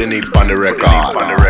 Unique on the record.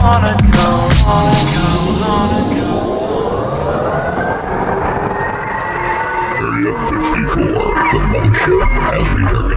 wanna go home. Area 54, the mothership has returned.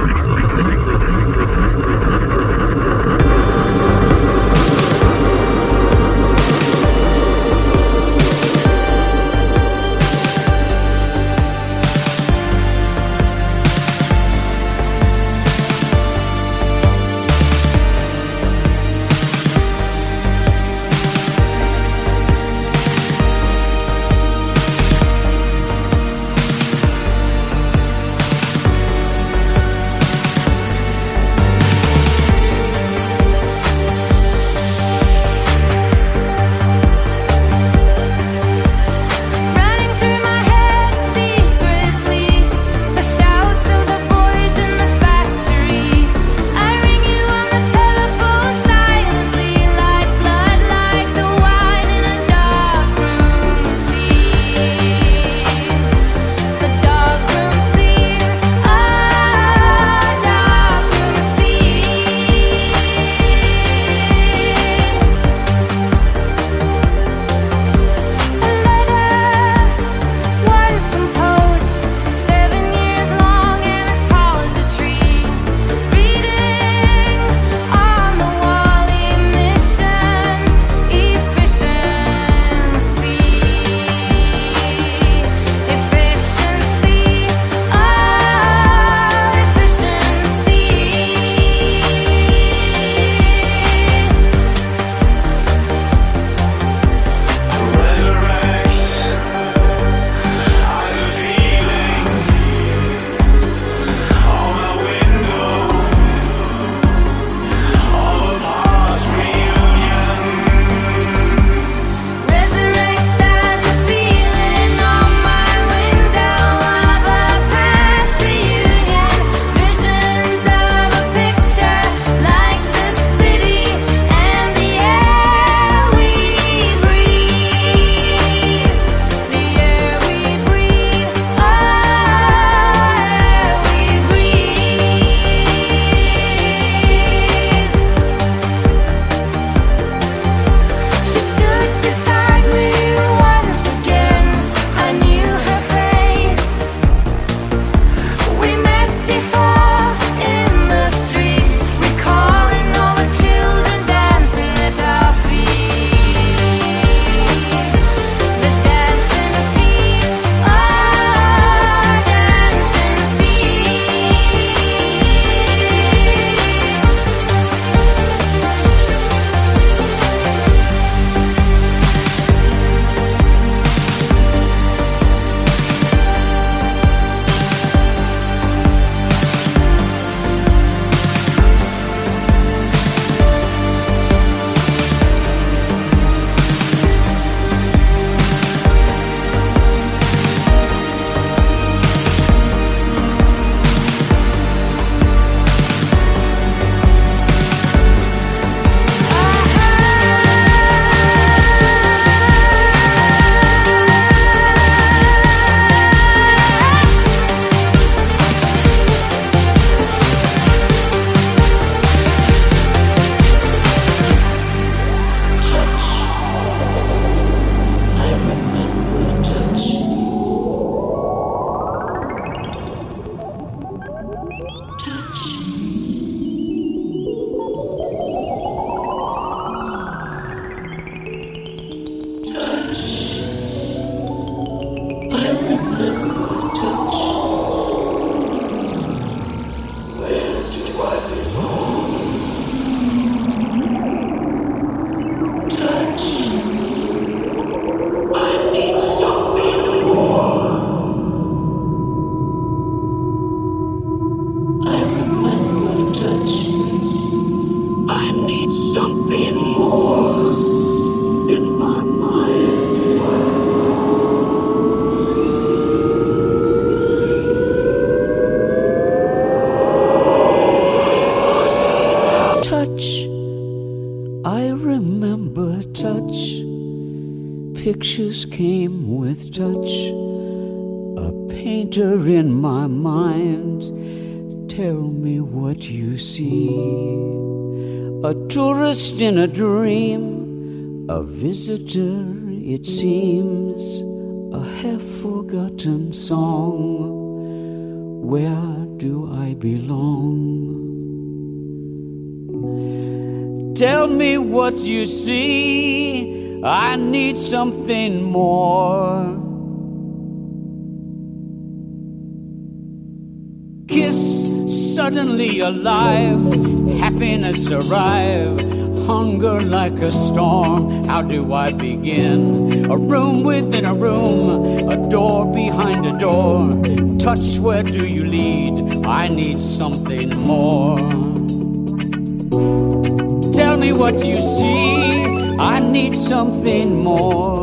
Pictures came with touch, a painter in my mind. Tell me what you see. a tourist in a dream, a visitor it seems, a half-forgotten song. Where do I belong? Tell me what you see, I need something more. Kiss, suddenly alive, happiness arrive, hunger like a storm, how do I begin? A room within a room, a door behind a door, touch, where do you lead? I need something more. Tell me what you see, I need something more.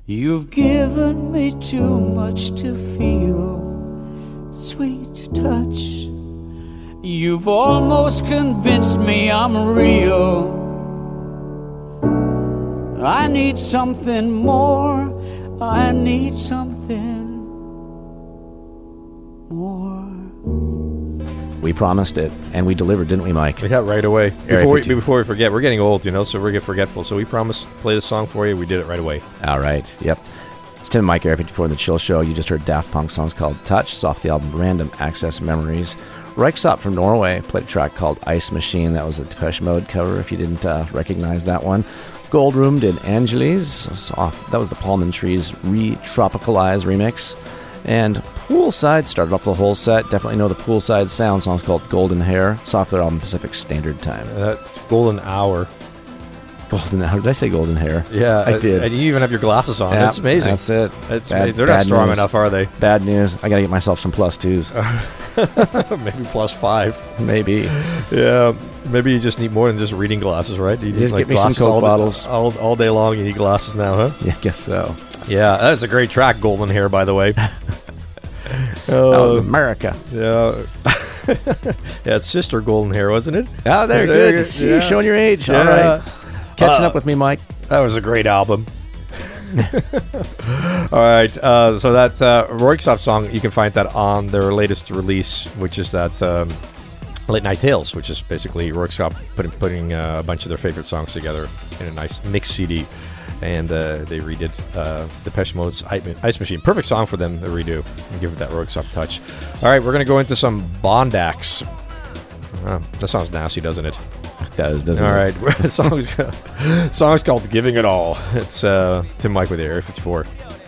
You've given me too much to feel, sweet touch. You've almost convinced me I'm real. I need something more. I need something more. We promised it, and we delivered, didn't we, Mike? Yeah, right away. Area Before we forget, we're getting old, so we get forgetful. So we promised to play the song for you. We did it right away. All right, yep. It's Tim and Mike, Area 54 in the Chill Show. You just heard Daft Punk songs called Touch. It's off the album Random Access Memories. Röyksopp from Norway played a track called Ice Machine. That was a Depeche Mode cover, if you didn't recognize that one. Gold Room did Angeles. That was the Palm Trees Re-Tropicalized remix. And Poolside started off the whole set. Definitely know the Poolside sound. Song's called Golden Hair. It's off their album Pacific Standard Time. That's Golden Hour. Golden Hour? Did I say Golden Hair? Yeah, I did. And you even have your glasses on. That's amazing. That's it. They're not strong enough, are they? Bad news. I gotta get myself some +2s. Maybe +5. Maybe. Yeah. Maybe you just need more than just reading glasses, right? You just get me some Coke bottles. All day long, you need glasses now, huh? Yeah, I guess so. Yeah, that was a great track, Golden Hair, by the way. That was America. Yeah. Yeah, it's Sister Golden Hair, wasn't it? Oh, there, good to see you showing your age. Yeah. All right. Catching up with me, Mike. That was a great album. All right, so that Röyksopp song, you can find that on their latest release, which is that Late Night Tales, which is basically Röyksopp putting a bunch of their favorite songs together in a nice mix CD. And they redid Depeche Mode's Ice Machine. Perfect song for them to redo and give it that Röyksopp touch. All right, we're going to go into some Bondax. That sounds nasty, doesn't it? It does, doesn't it? All right, the song's called Giving It All. It's Tim Mike with Area 54.